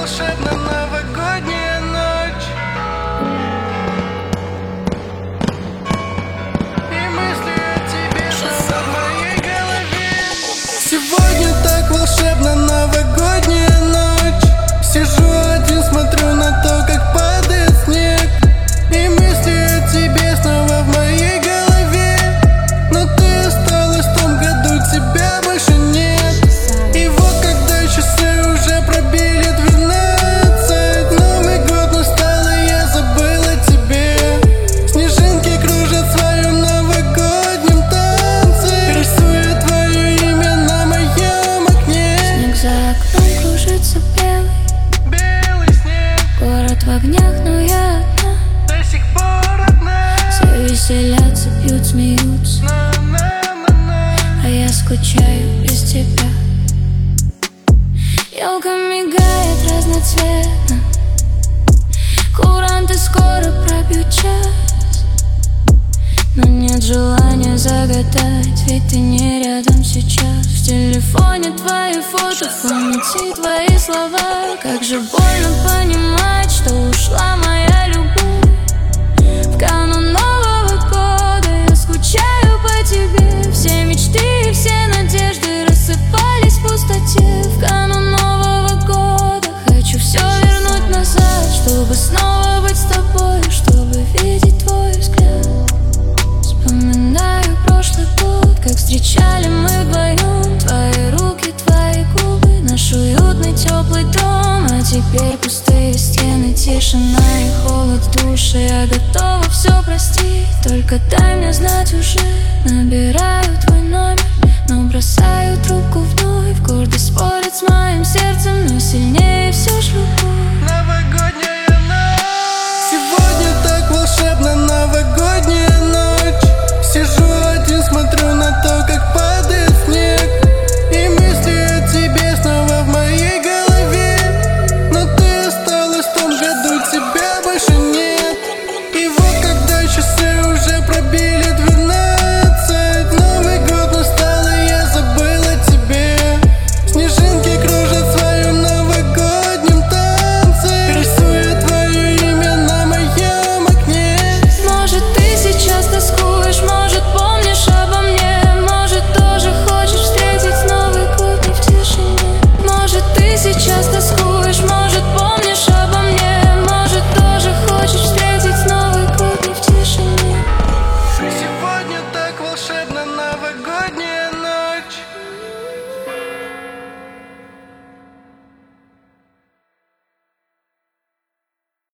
волшебная новогодняя ночь, и мысли о тебе снова в моей голове. Сегодня так волшебно, новогодняя ночь. Сижу один, смотрю на то, как падает снег, и мысли о тебе снова в моей голове. Но ты осталась в том году, тебя больше нет. И вот когда часы уже пробили 12, Новый год настал, и я забыл о тебе. Снежинки кружат в своем новогоднем танце, рисуя твое имя на моем окне. Снег за окном кружится белый снег, город в огнях, но я одна. До сих пор одна. Все веселятся, пьют, смеются, а я скучаю без тебя. Елка мигает разноцветно, куранты скоро пробьют час, но нет желания загадать, ведь ты не рядом сейчас. В телефоне твои фото, в памяти твои слова. Как же больно понимать, что ушла моя любовь. В канун Нового года я скучаю по тебе. Все мечты и все надежды рассыпались в пустоте. В канун Нового года хочу все вернуть назад, чтобы снова быть с тобой, чтобы видеть твой взгляд. Вспоминаю прошлый год, как встречали мы вдвоем. Твои руки, твои губы, наш уютный теплый дом. А теперь пустые стены, тишина и холод в душе. Я готова все простить, только дай мне знать уже. Набираю твой номер, но бросаю